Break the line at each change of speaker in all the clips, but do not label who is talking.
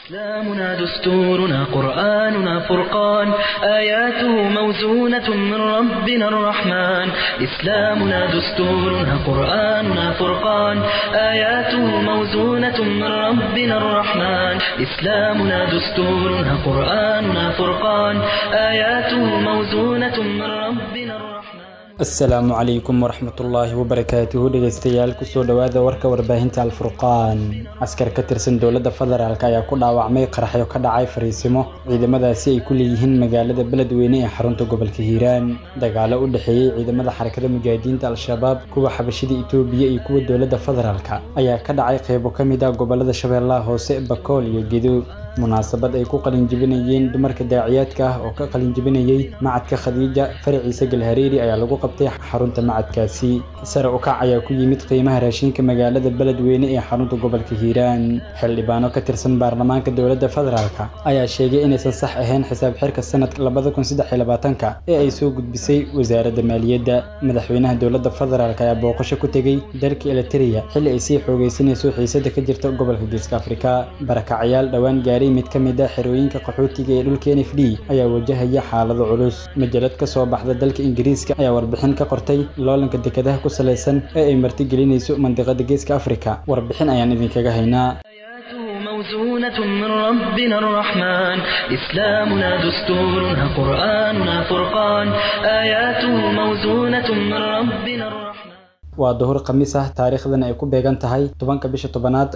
إسلامنا دستورنا قرآننا فرقان آياته موزونة من ربنا الرحمن إسلامنا دستورنا قرآننا فرقان آياته موزونة من ربنا الرحمن إسلامنا دستورنا قرآننا فرقان آياته موزونة من ربنا الرحمن
السلام عليكم ورحمة الله وبركاته dhageystayaal kusoo dhawaada warka warbaahinta Al-Furqaan askar ka tirsan dawladda federaalka ayaa ku dhaawacmay qaraxyo ka dhacay fariisimo ciidamadaasi ay ku leeyihiin magaalada Beledweyne ee xarunta gobolka Hiiraan dagaalo u dhaxeeyay ciidamada xarakada mujaahidiinta Al-Shabaab kuwa xabashida Itoobiya iyo kuwa dawladda federaalka ayaa ka dhacay qaybo kamid ah gobolada Shabeellaha Hoose Bakool iyo Gedo munaasabad ay ku qalin jibinayeen dumarka daaciyaadka ah oo ka qalin jibinayay macadka Khadiija Farciisa Galhareeri ayaa lagu qabtay xarunta macadkaasi sare u kac ayaa ku yimid qiimaha raashinka magaalada Beledweyne ee xarunta gobolka Hiiraan xildhibaano ka tirsan baarlamaanka dawladda federaalka ayaa sheegay inaysan sax ahayn xisaab xirka sanadka 2023 ee ay soo gudbisay wasaaradda maaliyadda madaxweynaha dawladda federaalka ayaa booqasho ku tagay dalka Eritrea xilli ay sii xoogeysanayso xiisada ka jirta gobolka Geeska Afrika barakacayaal dhawaan mid kamid ah xerooyinka qaxootiga ee dhulka NFD ayaa wajahaya xaalado culus majalad ka soo baxda dalka Ingiriiska ayaa warbixin ka qortay loolanka dekedaha ku saleysan ee ay marti gelinayso mandiqada Geeska Afrika warbixin ayaan idinkaga haynaa
موزونة من ربنا الرحمن إسلامنا دستورنا قرآننا فرقان آياته موزونة من ربنا الرحمن
waa duhur khamiis ah taariikhdan ay ku beegan tahay 10 bisha 10aad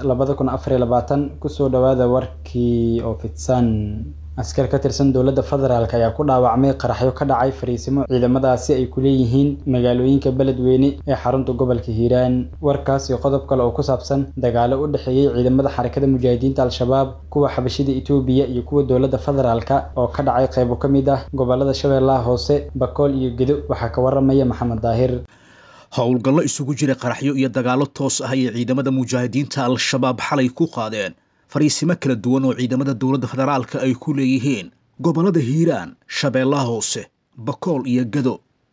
2024 ku soo dhawaada warkii oo fidsan askar ka tirsan dawladda federaalka ayaa ku dhaawacmay qaraxyo ka dhacay fariisimo ciidamadaasi ay ku leeyihiin magaalooyinka Beledweyne ee xarunta gobolka Hiiraan warkaas iyo qodob kale oo ku saabsan dagaalo u dhaxeeyay ciidamada xarakada mujaahidiinta Al-Shabaab kuwa xabashida Itoobiya iyo kuwa dawladda federaalka oo ka dhacay qaybo kamid ah gobolada Shabeellaha Hoose Bakool iyo Gedo waxa ka waramaya Maxamed Daahir
howlgallo isugu jira qaraxyo iyo dagaalo toos ah ay ciidamada mujaahidiinta Al-Shabaab xalay ku qaadeen fariisimo kala duwan oo ciidamada dawladda federaalka ay ku leeyihiin gobolada Hiiraan, Shabeellaha Hoose, Bakool iyo Gedo.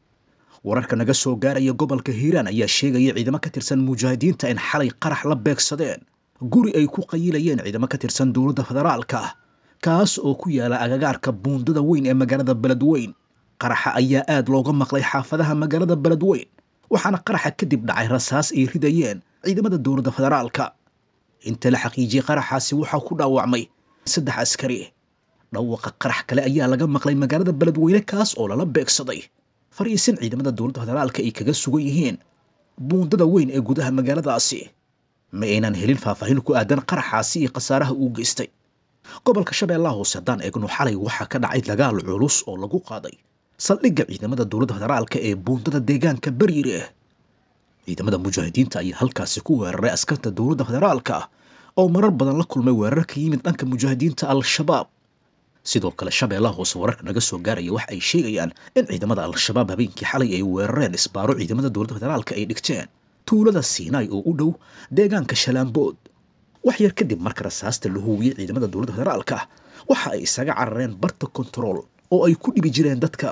wararka naga soo gaaraya gobolka Hiiraan ayaa sheegaya ciidamo ka tirsan mujaahidiinta in xalay qarax la beegsadeen guri ay ku qayilayeen ciidamo ka tirsan dawladda federaalka kaas oo ku yaala agagaarka buundada weyn ee magaalada Beledweyne. qaraxa ayaa aad looga maqlay xaafadaha magaalada Beledweyne waxaana qaraxa kadib dhacay rasaas ay ridayeen ciidamada dawladda federaalka inta la xaqiijiyay qaraxaasi waxa ku dhaawacmay 3 askari dhawaqa qarax kale ayaa laga maqlay magaalada Beledweyne kaas oo lala beegsaday fariisin ciidamada dawladda federaalka ay kaga sugan yihiin buundada weyn ee gudaha magaaladaasi ma aynan helin faahfaahin ku aadan qaraxaasi iyo khasaaraha uu geystay gobolka Shabeellaha Hoose hadaan eegno xalay waxa ka dhacay dagaal culus oo lagu qaaday saldhigga ciidamada dawladda federaalka ee buundada deegaanka Bariire ciidamada mujaahidiinta ayaa halkaasi ku weeraray askarta dawladda federaalka oo marar badan la kulmay weerar ka yimid dhanka mujaahidiinta Al-Shabaab sidoo kale Shabeellaha Hoose wararka naga soo gaaraya waxa ay sheegayaan in ciidamada Al-Shabaab habeenkii xalay ay weerareen isbaaro ciidamada dawladda federaalka ay dhigteen tuulada Siinay oo u dhow deegaanka Shalaambood wax yar kadib marka rasaasta la huwiyay ciidamada dawladda federaalka waxa ay isaga carareen barta control oo ay ku dhibi jireen dadka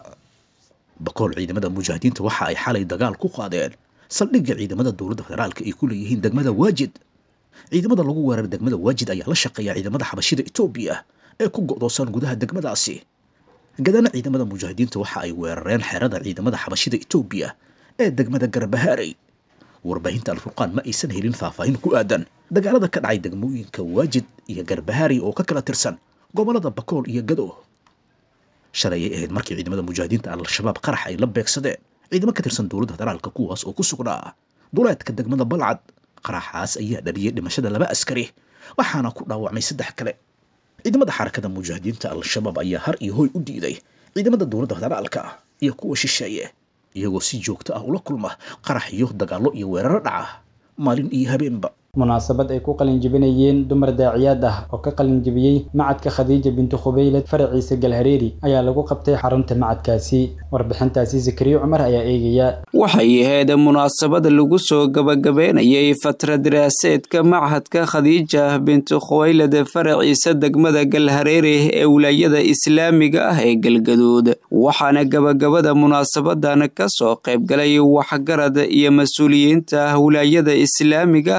Bakool ciidamada mujaahidiinta waxa ay xalay dagaal ku qaadeen saldhigga ciidamada dawladda federaalka ay ku leeyihiin degmada Waajid ciidamada lagu weeraray degmada Waajid ayaa la shaqeeya ciidamada xabashida Itoobiya ee ku go'doonsan gudaha degmadaasi gadana ciidamada mujaahidiinta waxa ay weerareen xerada ciidamada xabashida Itoobiya ee degmada Garbahaarey warbaahinta Al-Furqaan ma aysan helin faahfaahin ku aadan dagaalada ka dhacay degmooyinka Waajid iyo Garbahaarey oo ka kala tirsan gobolada Bakool iyo Gedo shalay ahayd markii ciidamada mujaahidiinta Al-Shabaab qarax ay la beegsadeen ciidamo ka tirsan dawladda federaalka kuwaas oo ku sugnaa duleedka degmada Balcad qaraxaas ayaa dhaliyay dhimashada 2 askari waxaana ku dhaawacmay 3 kale ciidamada xarakada mujaahidiinta Al-Shabaab ayaa har iyo hoy u diiday ciidamada dawladda federaalka iyo kuwa shisheeye iyagoo si joogto ah ula kulma qaraxyo dagaalo iyo weeraro dhaca maalin iyo habeenba
munaasabad ay ku qalin jibinayeen dumar daaciyaad ah oo ka qalin jibiyay macadka Khadiija bintu Khubaylad Farciisa Galhareeri ayaa lagu qabtay xarunta macadkaasi warbixintaasi Zakariya Umar ayaa eegaya
waxay ahayd munaasabad lagu soo gabagabeynayay fatrad diraasadeedka macadka Khadiija bintu Khubaylad Farciisa degmada Galhareeri ee wilaayada Islaamiga ah ee Galgaduud waxaana gabagabada munaasabadan ka soo qayb galay waxgarad iyo mas'uuliyiinta wilaayada Islaamiga ah ee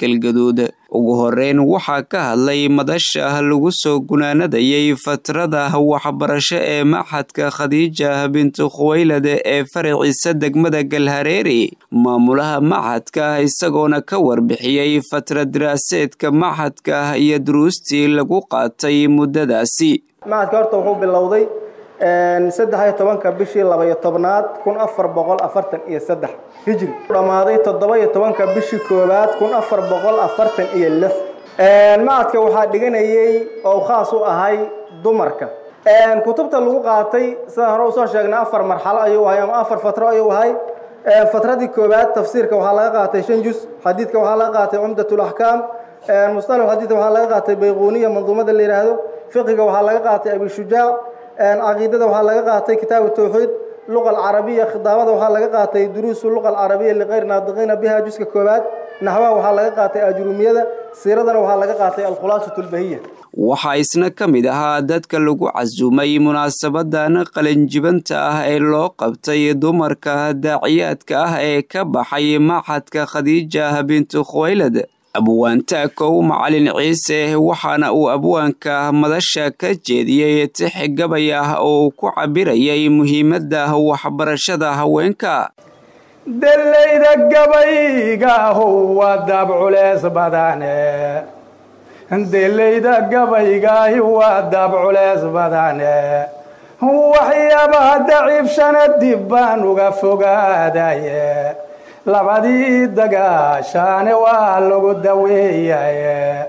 galgaduud. ugu horeyn waxaa ka hadlay madasha lagu soo gunaanadayay fatrada waxbarasho ee maxadka Khadiija bintu Khuwaylid ee faraciisa degmada Galhareeri. maamulaha maxadka isagoona ka warbixiyay fatra daraasadeedka maxadka iyo duruustii lagu qaatay muddadaasi.
maxadka horta wuxuu bilowday 13 bishii 12aad 1443 hijri dhamaaday 17 bishii koobaad 1446 maxadka waxaa dhiganayay oo khaas u ahay dumarka. kutubta lagu qaatay sida hore u soo sheegnay 4 marxalo ayuu ahay ama 4 fatro ayuu ahay. fatradii koobaad tafsiirka waxaa laga qaatay 5 juz, xadiidka waxaa laga qaatay umdatul ahkaam, mustalah xadiidka waxaa laga qaatay bayquuniya manduumada la yiraahdo, fiqiga waxaa laga qaatay abi shujaa, عقيدة وحلا قاعتي كتاب التوحيد، اللغة العربية خطابة وحلا قاعتي دروس اللغة العربية اللي غير ناطقين بها جزء كوبات، نحوها وحلا قاعتي أجرومية، سيرة وحلا قاعتي الخلاصة البهية.
waxaa isna ka mid ahaa dadka lagu casuumay munaasabadan qalinjibanta ah ee loo qabtay dumarka daaciyaadka ah ee ka baxay maxadka Khadiija bintu Khuwaylid. abwaanta kow macalin ciise waxaana uu abwaanka madasha ka jeediyay tixgabay ah oo ku cabirayay muhiimadda waxbarashada haweenka.
delayda gabayga huwa dabculees badane delayda gabayga huwa dabculees badane waxyaabaha daciifshana dib baan uga fogaadaye labadii dagaashaane waa lagu daweeyaye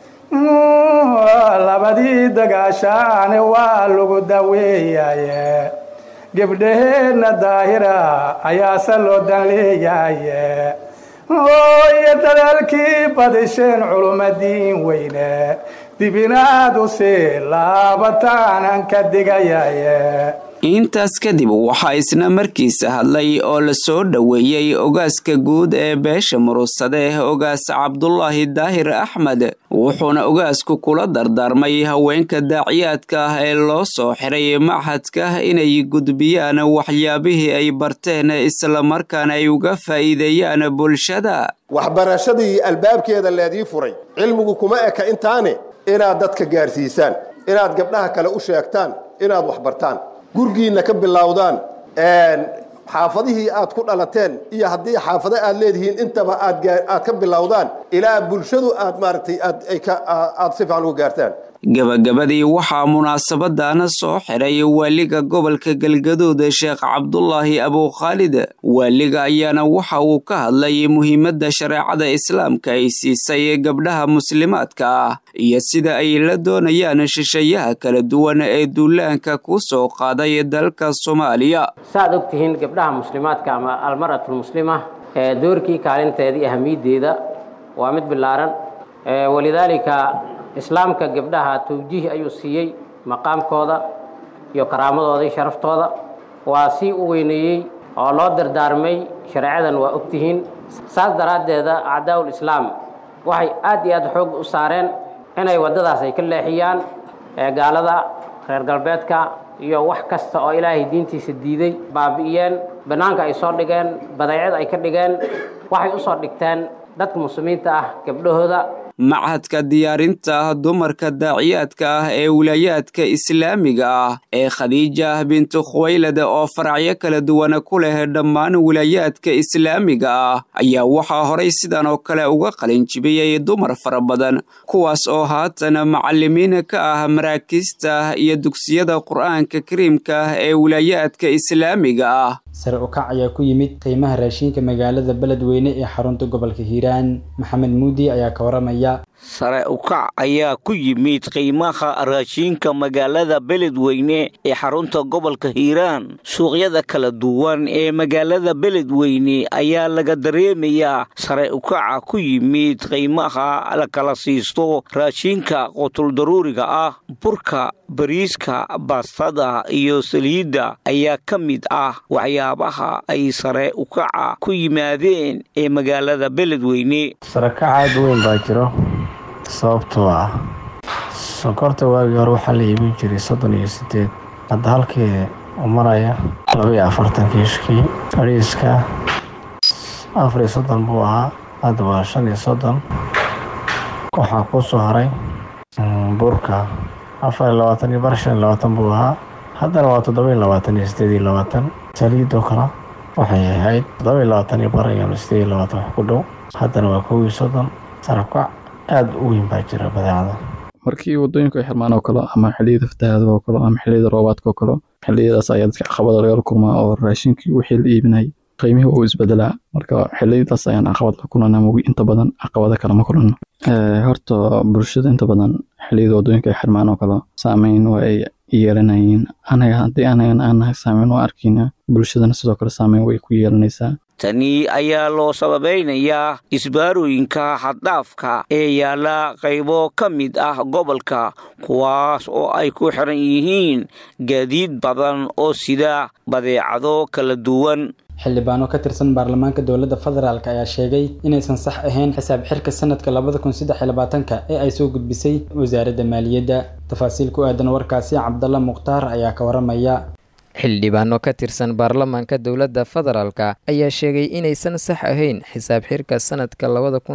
labadii dagaashaane waa lagu daweeyaye gabdhaheena daahira ayaase loo dan leeyaye iyo dadaalkii badisheen culumadiin weyne dib inaad u sii laabataanan ka digayaye.
intaas kadib waxaa isna markiisa hadlay oo la soo dhaweeyay ogaaska guud ee beesha muruusade ogaas Cabdullaahi Daahir Axmed. wuxuuna ogaasku kula dardaarmay haweenka daaciyaadka ah ee loo soo xiray maxadka inay gudbiyaan waxyaabihii ay barteen isla markaana ay uga faa'iideeyaan bulshada.
waxbarashadii albaabkeeda leedii furay cilmigu kuma eka intaane inaad dadka gaarsiisaan, inaad gabdhaha kale u sheegtaan, inaad wax bartaan, gurgiina ka bilowdaan, xaafadihii aad ku dhalateen iyo haddii xaafado aad leedihiin intaba aad ka bilowdaan ilaa bulshadu aad maaragtay aad si fiican uga gaartaan.
gabagabadii waxaa munaasabadana soo xiray waaliga gobolka Galgaduud Sheekh Cabdullaahi Abu Khaalid. waaliga ayaana waxa uu ka hadlay muhiimadda shareecada islaamka ay siisay gabdhaha muslimaadka ah iyo sida ay la doonayaan shisheeyaha kala duwan ee duulaanka ku soo qaaday dalka Soomaaliya.
saad ogtihiin gabdhaha muslimaadka ama almaratul muslima doorkii kaalinteedii ahamiideeda waa mid bilaaran. walidaalika islaamka gabdhaha tawjiih ayuu siiyay maqaamkooda iyo karaamadooda iyo sharaftooda waa si u weyneeyay oo loo dardaarmay sharciyadan waa ogtihiin. saas daraadeeda acdaa'ul islaam waxay aad iyo aad xoog u saareen inay wadadaas ay ka leexiyaan gaalada reer galbeedka iyo wax kasta oo ilaahay diintiisa diiday baabi'iyeen, banaanka ay soo dhigeen, badeecad ay ka dhigeen, waxay u soo dhigteen dadka muslimiinta ah gabdhahooda.
maxadka diyaarinta dumarka daaciyaadka ah ee wilayaadka islaamiga ah ee Khadiija bintu Khuwaylid oo faracyo kala duwan ku leh dhammaan wilayaadka islaamiga ah ayaa waxaa horay sidan oo kale uga qalin jibiyay dumar fara badan kuwaas oo haatan macallimiin ka ah maraakista iyo dugsiyada Qur'aanka Kariimka ee wilayaadka islaamiga ah.
sare u kac ayaa ku yimid qiimaha raashinka magaalada Beledweyne ee xarunta gobolka Hiiraan. Maxamed Muudi ayaa ka waramaya.
sare u kac ayaa ku yimid qiimaha raashinka magaalada Beledweyne ee xarunta gobolka Hiiraan. suuqyada kala duwan ee magaalada Beledweyne ayaa laga dareemayaa sare u kac ku yimid qiimaha la kala siisto raashinka qutul daruuriga ah. burka, bariiska, baastada iyo saliidda ayaa ka mid ah waxyaabaha ay sare u kaca ku yimaadeen ee magaalada Beledweyne.
sare kaca weyn baa jiro sababtoo ah sonkorta waagii hore waxaa la iibin jiray 38, hadda halkii u maraya 42 kiishkii. bariiska 34 buu ahaa, hadda waa 35. waxaa ku soo haray burka 24 iyo 25 buu ahaa haddana waa 27 iyo 28 saliidoo kale waxay ahayd 27 iyo 28 wax ku dhow haddana waa 30 sarakac aad u weyn baa jira badeecada
markii wadooyinka ay xirmaan oo kale ama xilliyada fatahaada oo kale ama xilliyada roobaadka oo kale xilliyadaas ayaa dadka caqabad laga kulmaa oo raashinkii wixii la iibinay qiimihii uu isbedelaa marka xilliyadaas ayaan caqabad la kulanaa moogi inta badan caqabada kale ma kulano horta bulshada inta badan xilliyada wadooyinka ay xirmaan oo kale saameyn waa ay yeelanayeen haddii aan saameyn u arkayna bulshadana sidoo kale saameyn way ku yeelanaysaa
tani ayaa loo sababeynayaa isbaarooyinka xaddhaafka ee yaala qaybo ka mid ah gobolka kuwaas oo ay ku xiran yihiin gaadiid badan oo sida badeecado kala duwan
xildhibaano ka tirsan baarlamaanka dowladda federaalk ayaa sheegay inaysan sax ahayn xisaab xirka sanadka 2023 ee ay soo gudbisay wasaaradda maaliyadda tafaasiil ku aadan warkaasi Cabdalla Muqtaar ayaa ka waramaya
xildhibaano ka tirsan baarlamaanka dowladda federaalka ayaa sheegay inaysan sax ahayn xisaab xirka sanadka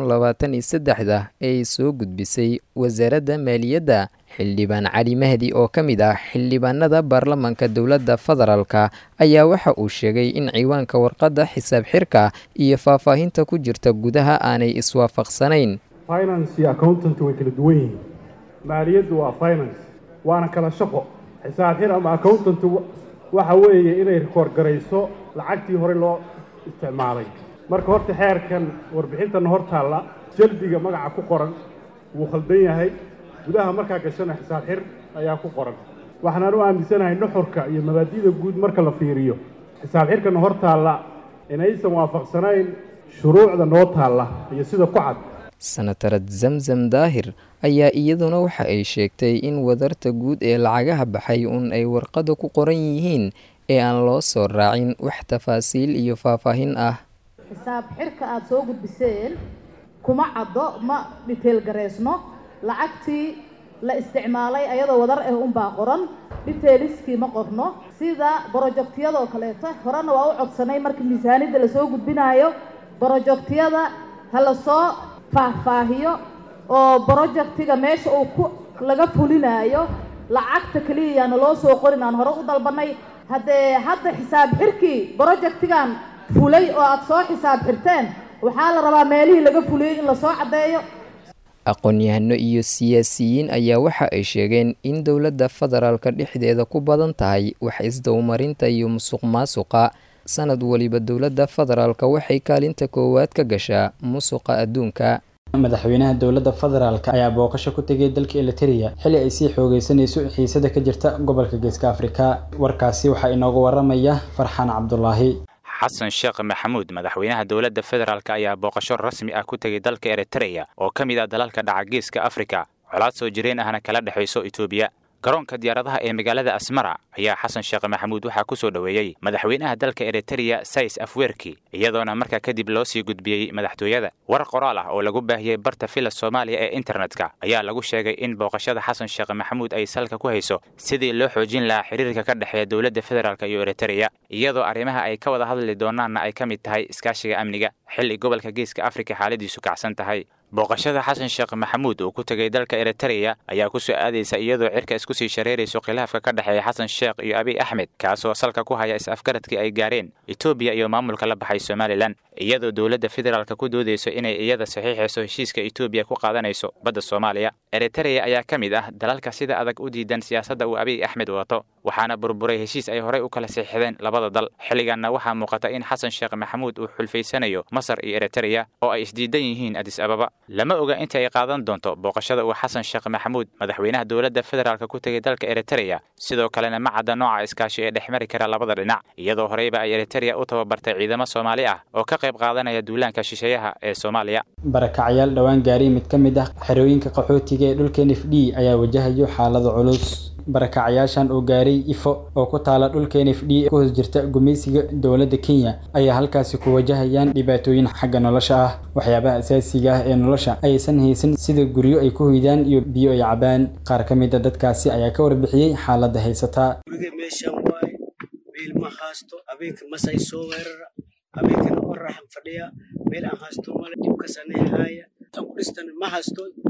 2023 ee ay soo gudbisay wasaaradda maaliyadda xildhibaan Cali Mahdi oo ka mid ah xildhibaanada baarlamaanka dowladda federaalka ayaa waxa uu sheegay in ciwaanka warqadda xisaab xirka iyo faahfaahinta ku jirta gudaha aanay iswaafaqsanayn
finance iyo accountant way kala duwan yihiin maaliyaddu waa finance waana kala shaqo xisaab xir ama accountant waxa weeye inay record garayso lacagtii hore loo isticmaalay marka horta xeerkan warbixintan hortaala jaldiga magaca ku qoran wuu khaldan yahay gudaha markaa gashana xisaab xir ayaa ku qoran waxaan u aaminsanahay nuxurka iyo mabaadi'da guud marka la fiiriyo xisaab xirkan hortaala inaysan waafaqsanayn shuruucda noo taala iyo sida ku cad
Senatarad Zamzam Daahir ayaa iyaduna waxa ay sheegtay in wadarta guud ee lacagaha baxay ay warqada ku qoran yihiin ee aan loo soo raacin wax tafaasiil iyo faahfaahin ah
xisaab xirka aad soo gudbiseen kuma caddo ma detail gareysno lacagtii la isticmaalay ayadoo wadar ah baa qoran detailskii ma qorno sida projectiyada kaleeto horena waa u codsanay markii miisaaniyada la soo gudbinayo projectiyada hala soo faahfaahiyo oo projectiga meesha uu laga fulinayo lacagta kaliya loo soo qorin aan hore u dalbanay hadda xisaab xirkii projectigan fulay oo aad soo xisaab xirteen waxaa la rabaa meelihii laga fuliyay in la soo cadeeyo
aqoon-yahano iyo siyaasiyiin ayaa waxa ay sheegeen in dowladda federaalka dhexdeeda ku badan tahay wax isdawmarinta iyo musuqmaasuqa sanad waliba dowladda federaalka waxay kaalinta koowaad ka gashaa musuqa adduunka
madaxweynaha dowladda federaalka ayaa booqasho ku tagay dalka Eritrea xilli ay sii xoogeysanayso xiisada ka jirta gobolka Geeska Afrika warkaasi waxa inoogu waramaya Farxaan Cabdullaahi
xasan sheekh maxamuud madaxweynaha dowladda federaalka ayaa booqasho rasmi ah ku tagay dalka Eritrea oo ka mid ah dalalka dhaca Geeska Afrika colaad soo jireen ahna kala dhaxayso Itoobiya garoonka diyaaradaha ee magaalada Asmara ayaa xasan sheekh maxamuud waxa ku soo dhaweeyay madaxweynaha dalka Eritrea Sais Afwerki iyadoona markaa kadib loo sii gudbiyay madaxtooyada war qoraal ah oo lagu baahiyay barta Fila Soomaaliya ee internetka ayaa lagu sheegay in booqashada xasan sheekh maxamuud ay salka ku hayso sidii loo xoojin lahaa xiriirka ka dhaxeeya dowladda federaalka iyo Eritrea iyadoo arrimaha ay ka wada hadli doonaanna ay ka mid tahay iskaashiga amniga xilli gobolka Geeska Afrika xaaladiisu kacsan tahay booqashada xasan sheekh maxamuud oo ku tagay dalka Eritrea ayaa ku soo aadaysa iyadoo cirka isku sii shareerayso khilaafka ka dhaxeeya xasan sheekh iyo Abiy Ahmed kaasoo salka ku haya is-afgaradkii ay gaareen Itoobiya iyo maamulka la baxay Somaliland iyadoo dowladda federaalka ku doodeyso inay iyada saxiixayso heshiiska Itoobiya ku qaadanayso badda Soomaaliya Eritrea ayaa ka mid ah dalalka sida adag u diidan siyaasadda uu Abiy Ahmed wato waxaana burburay heshiis ay horey u kala saxiixdeen labada dal xilligaana waxaa muuqata in xasan sheekh maxamuud uu xulfaysanayo Masar iyo Eritrea oo ay isdiidan yihiin Addis Ababa lama oga inta ay qaadan doonto booqashada uu xasan sheekh maxamuud madaxweynaha dowladda federaalka ku tagay dalka Eritrea sidoo kalena ma cadda nooca iskaashi ee dhexmari kara labada dhinac iyadoo horeyba ay Eritrea u tababartay ciidamo Soomaali ah oo ka qayb qaadanaya duulaanka shisheeyaha ee Soomaaliya
barakacayaal dhawaan gaaray mid ka mid ah xerooyinka qaxootiga ee dhulka NFD ayaa wajahayo xaalado culus barakacayaashan oo gaaray Ifo oo ku taala dhulka NFD ku hoos jirta gumeysiga dowladda Kenya ayaa halkaasi ku wajahayaan dhibaatooyin xagga nolosha ah waxyaabaha asaasiga ah ee nolosha aysan haysan sida guryo ay ku hoydaan iyo biyo ay cabaan qaar ka mid ah dadkaasi ayaa ka warbixiyay xaaladda haysata
meeshan waay meel ma haasto habeenka masay soo weerara habeenkana qorrax fadhiya meel aan haasto male dib ka saneeyay tan ku dhistan ma haasto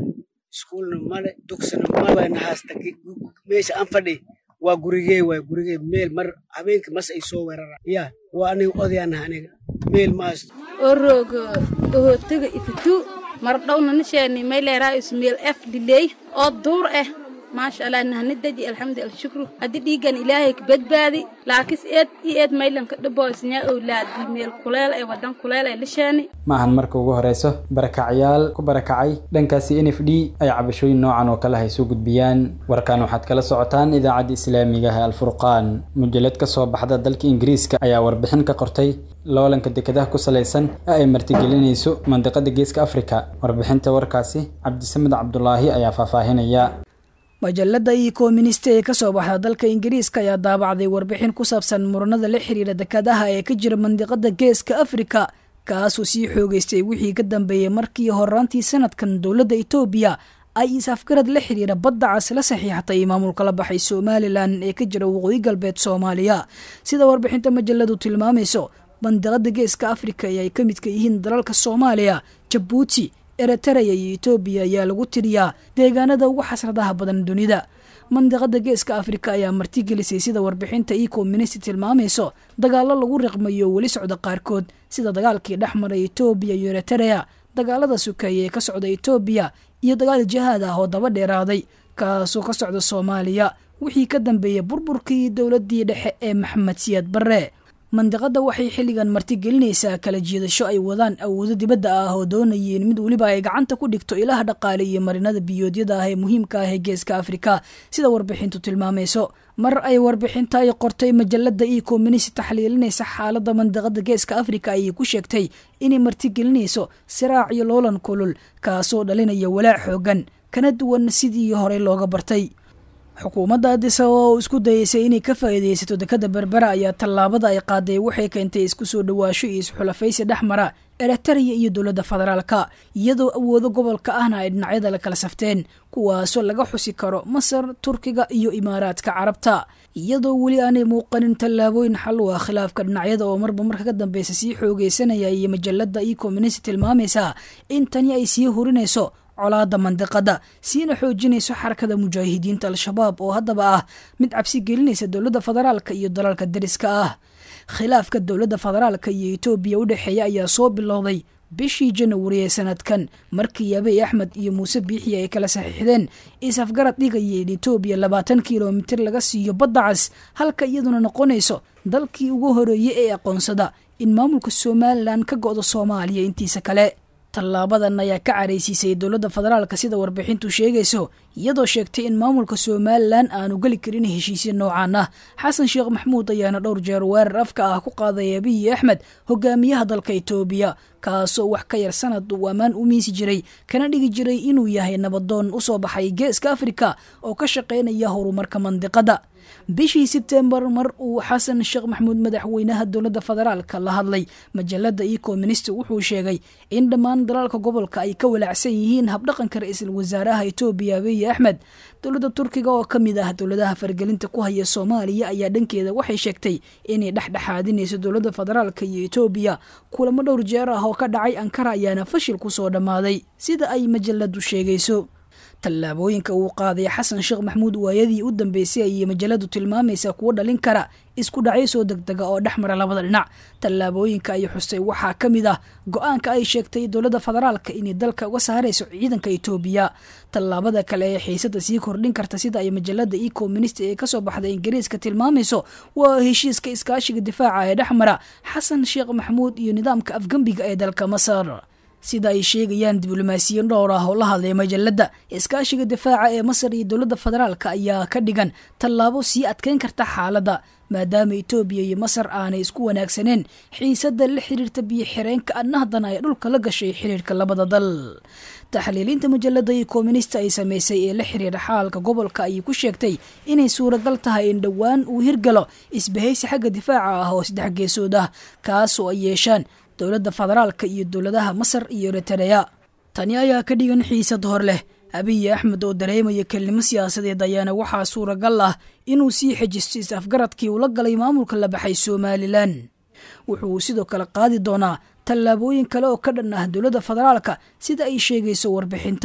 iskuulna male dugsina maba nahaasta meesha aan fadhi waa gurigee meel mar habeenkii mas ay soo weeraraan yaa waa aniga odayaanaha aniga meel maasto
orooga ohootaga ifitu mar dhowna nisheeni mayleeraa ismeel f diley oo duur ah maasha allah nahnidaji alxamdu shukru haddii dhiigan ilaahay ka badbaadi laakiin eed maylanka dhaboysnaa awlaad meel kuleel ee wadan kuleel ee lisheeni
maahan marka ugu horeyso barakacyaal ku barakacay dhankaasi NFD ay cabashooyin noocan oo kale ay soo gudbiyaan warkaan waxaad kala socotaan idaacadda islaamiga ah Al-Furqaan mujallad ka soo baxda dalka Ingiriiska ayaa warbixin ka qortay loolanka dekedaha ku saleysan ay martigelinayso mandiqada Geeska Afrika warbixinta warkaasi Cabdisamed Cabdullaahi ayaa faahfaahinaya
majalada Economist ee ka soo baxda dalka Ingiriiska ayaa daabacday warbixin ku saabsan muranada la xiriira dekedaha ee ka jira mandiqada Geeska Afrika kaasoo sii xoogeystay wixii ka dambeeyay markii horaantii sanadkan dowladda Itoobiya ay isafgarad la xiriira badda cas la saxiixatay maamulka la baxay Somaliland ee ka jira waqooyi galbeed Soomaaliya sida warbixinta majaladu tilmaamayso mandiqada Geeska Afrika ay ka mid ka yihiin dalalka Soomaaliya, Djibouti, Eritrea iyo Itoobiya ayaa lagu tiriyaa deegaanada ugu xasradaha badan dunida. mandiqada Geeska Afrika ayaa martigelisay sida warbixinta Economist tilmaamayso dagaalo lagu riqmayo wali socda qaarkood sida dagaalkii dhexmaray Itoobiya iyo Eritrea, dagaalada sukeeye ee ka socda Itoobiya iyo dagaal jihaad ah oo daba dheeraaday kaasoo ka socda Soomaaliya wixii ka dambeeyay burburkii dowladii dhexe ee Maxamed Siyaad Barre. mandiqada waxay xilligan martigelinaysaa kala jiidasho ay wadaan awoodo dibadda ah oo doonayeen mid waliba ay gacanta ku dhigto ilaha dhaqaale iyo marinada biyoodyada ah ee muhiimka ah ee Geeska Afrika sida warbixintu tilmaamayso. mar ay warbixinta ay qortay majalada Economist taxliilinaysa xaaladda mandiqada Geeska Afrika ay ku sheegtay inay martigelinayso siraac iyo loolan kulul kaasoo dhalinaya walaac xoogan kana duwan sidii hore looga bartay. xukuumadda Addis Ababa oo isku dayeysay inay ka faa'iideysato dekada Berbera ayaa tallaabada ay qaaday waxay keentay isku soo dhawaasho iyo isxulafaysi dhexmara Eritrea iyo dowladda federaalka iyadoo awoodo gobolka ahna ay dhinacyada la kala safteen kuwaasoo laga xusi karo Masar, Turkiga iyo Imaaraadka Carabta iyadoo weli aanay muuqanin tallaabooyin xal u ah khilaafka dhinacyada oo marba marka ka dambaysa sii xoogeysanaya iyo majalada Economist tilmaamaysa in tani ay sii hurinayso colaada mandiqada siina xoojinayso xarakada mujaahidiinta Al-Shabaab oo haddaba ah mid cabsi gelinaysa dowladda federaalka iyo dalalka dariska ah. khilaafka dowladda federaalka iyo Itoobiya u dhaxeeya ayaa soo bilowday bishii January ee sanadkan markii Abiy Ahmed iyo Muuse Biixi ay kala saxiixdeen isafgarad dhigaya in Itoobiya 20 kiiloomitir laga siiyo badda cas halka iyaduna noqonayso dalkii ugu horeeyay ee aqoonsada in maamulka Somaliland ka go'do Soomaaliya intiisa kale. tallaabadan ayaa ka careysiisay dowladda federaalka sida warbixintu sheegayso iyadoo sheegtay in maamulka Somaliland aanu gali karin heshiisyo noocan ah. Xasan Sheekh Maxamuud ayaana dhowr jeer weerar afka ah ku qaaday Abiy Ahmed hogaamiyaha dalka Itoobiya kaasoo wax ka yar sanad uu amaan u miisi jiray kana dhigi jiray inuu yahay nabadoon u soo baxay Geeska Afrika oo ka shaqeynaya horumarka mandiqada. bishii September mar uu Xasan Sheekh Maxamuud madaxweynaha dowladda federaalka la hadlay majalada Economist wuxuu sheegay in dhammaan dalalka gobolka ay ka walacsan yihiin habdhaqanka ra'iisul wasaaraha Itoobiya Abiy Ahmed. dowladda Turkiga oo kamid ah dowladaha fargelinta ku haya Soomaaliya ayaa dhankeeda waxay sheegtay inay dhexdhexaadinayso dowladda federaalka iyo Itoobiya kulamo dhowr jeer ah oo ka dhacay Ankara ayaana fashil ku soo dhamaaday sida ay majaladu sheegayso. tallaabooyinka uu qaaday Xasan Sheekh Maxamuud waayadii u dambeysay ay majaladu tilmaamaysa kuwa dhalin kara isku dhacay soo degdega oo dhexmara labada dhinac. tallaabooyinka ay xustay waxaa kamid ah go'aanka ay sheegtay dowladda federaalka inay dalka uga saarayso ciidanka Itoobiya. tallaabada kale ee xiisada sii kordhin karta sida ay majalada Economist ee ka soo baxday Ingiriiska tilmaamayso waa heshiiska iskaashiga difaaca ee dhexmara Xasan Sheekh Maxamuud iyo nidaamka afgambiga ee dalka Masar. sida ay sheegayaan diblomaasiyiin dhowr ah oo la hadlay majalada iskaashiga difaaca ee Masar iyo dowladda federaalka ayaa ka dhigan tallaabo sii adkeyn karta xaaladda maadaama Itoobiya iyo Masar aanay isku wanaagsaneen xiisada la xiriirta biyo xireenka annahdan ay dhulka la gashay xiriirka labada dal. taxliilinta majalada Economist ay sameysay ee la xiriira xaalka gobolka ay ku sheegtay inay suuragal tahay in dhawaan uu hirgalo isbahaysi xagga difaaca ah oo saddex geesood ah kaasoo ay yeeshaan dowladda federaalka iyo dowladaha Masar iyo Eritrea. tani ayaa ka dhigan xiisad hor leh. Abiy Ahmed oo dareemaya kelnimo siyaasadeed ayaana waxaa suuragal ah inuu sii xajisto isafgaradkii uu la galay maamulka la baxay Somaliland. wuxuu sidoo kale qaadi doonaa tallaabooyin kale oo ka dhan ah dowladda federaalka sida ay sheegayso warbixinta.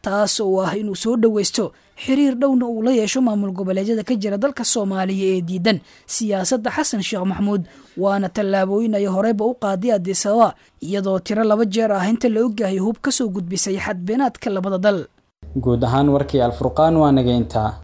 taas oo ah inuu soo dhoweysto xiriir dhowna uu la yeesho maamul goboleedyada ka jira dalka Soomaaliya ee diidan siyaasadda Xasan Sheekh Maxamuud waana tallaabooyin ay horeyba u qaaday Addis Ababa iyadoo tiro 2 jeer ah inta la ogyahay hub ka soo gudbisay xadbeenaadka labada dal
guud ahaan warkii Al Furqaan waa naga intaa